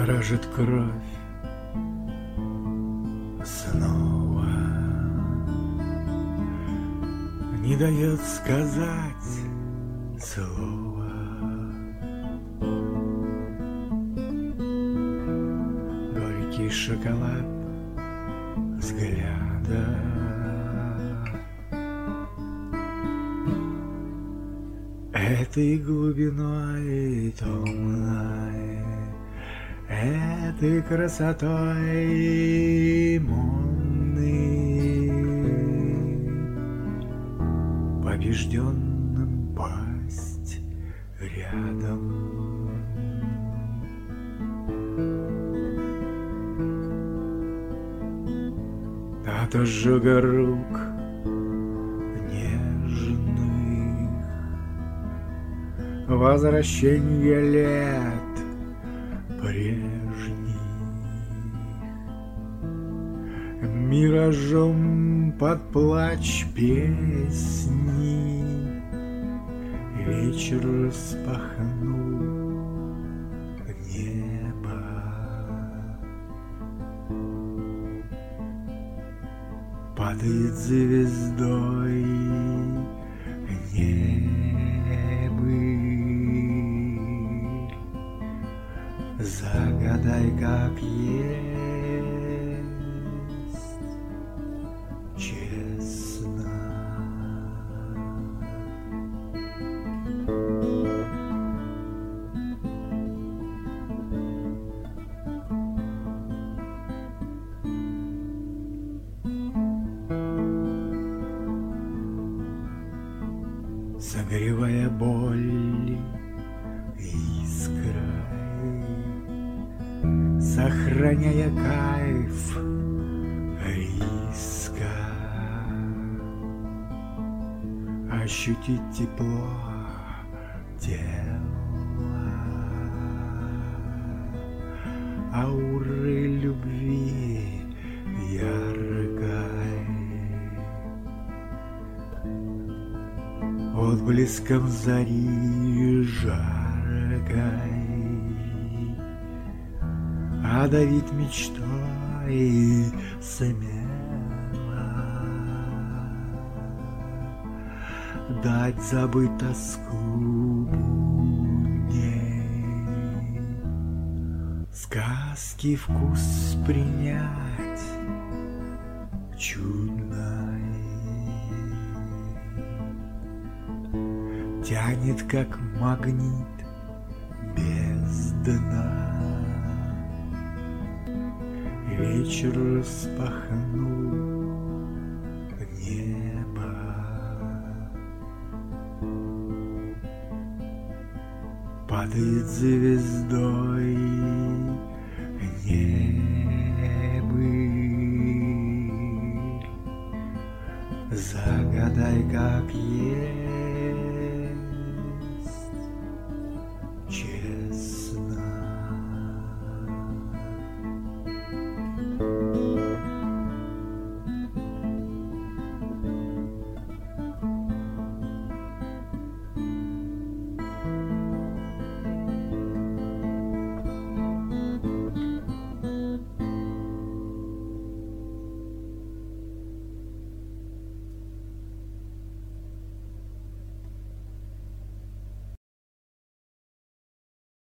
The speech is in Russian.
будоражит кровь снова, не дает сказать слова. Горький шоколад взгляда, этой глубиной томной, этой красотой монной, побежденным пасть рядом. От ожога рук нежных, возвращение лет прежних, миражом под плач песни вечер распахнул небо. Падает звездой небыль, загадай, как есть, честно. Согревая боль искрой, сохраняя кайф риска, ощутить тепло тела, ауры любви яркой, отблеском зари жаркой, одарить мечтой смело, дать забыть тоску будней, сказки вкус принять чудной. Тянет, как магнит, бездна. Вечер распахнул небо. Падает звездой небыль, загадай, как есть,